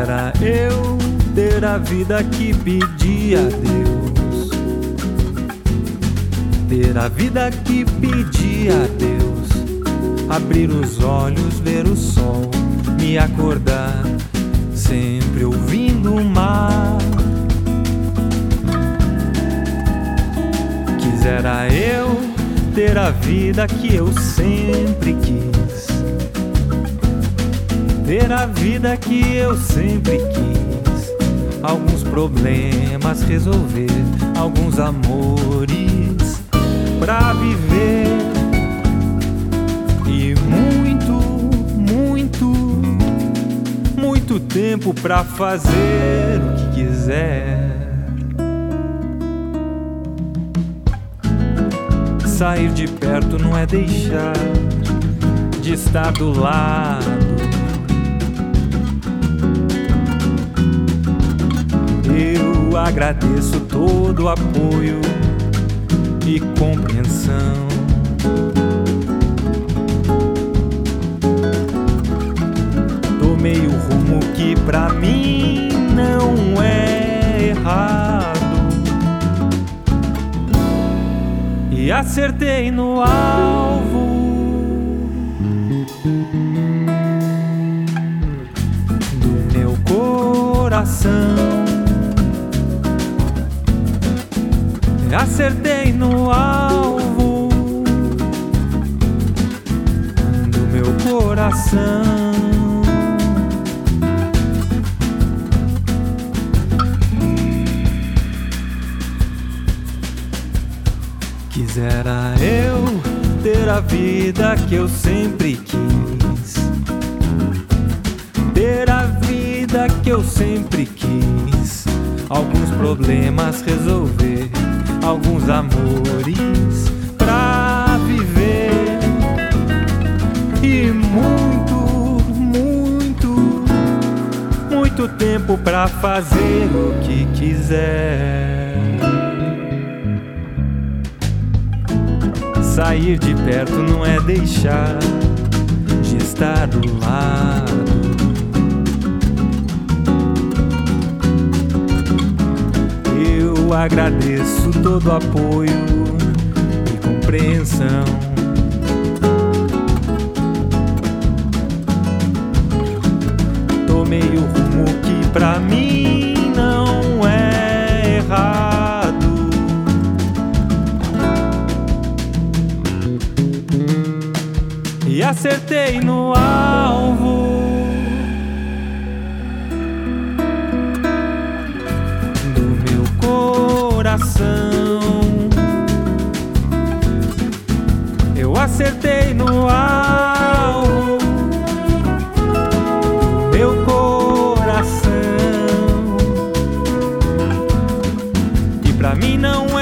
Quisera eu ter a vida que pedi a Deus, ter a vida que pedi a Deus, abrir os olhos, ver o sol, me acordar, sempre ouvindo o mar. Quisera eu ter a vida que eu sempre quis, ter a vida que eu sempre quis, alguns problemas resolver, alguns amores pra viver e muito tempo pra fazer o que quiser. Sair de perto não é deixar de estar do lado. Eu agradeço todo o apoio e compreensão. Tomei o rumo que pra mim não é errado e acertei no alvo do meu coração. Acertei no alvo do meu coração. Quisera eu ter a vida que eu sempre quis, ter a vida que eu sempre quis, alguns problemas resolver, alguns amores pra viver e muito tempo pra fazer o que quiser. Sair de perto não é deixar de estar do lado. Eu agradeço todo o apoio e compreensão. Tomei o rumo que pra mim não é errado e acertei no alvo do meu coração. Eu acertei no alvo do meu coração e pra mim não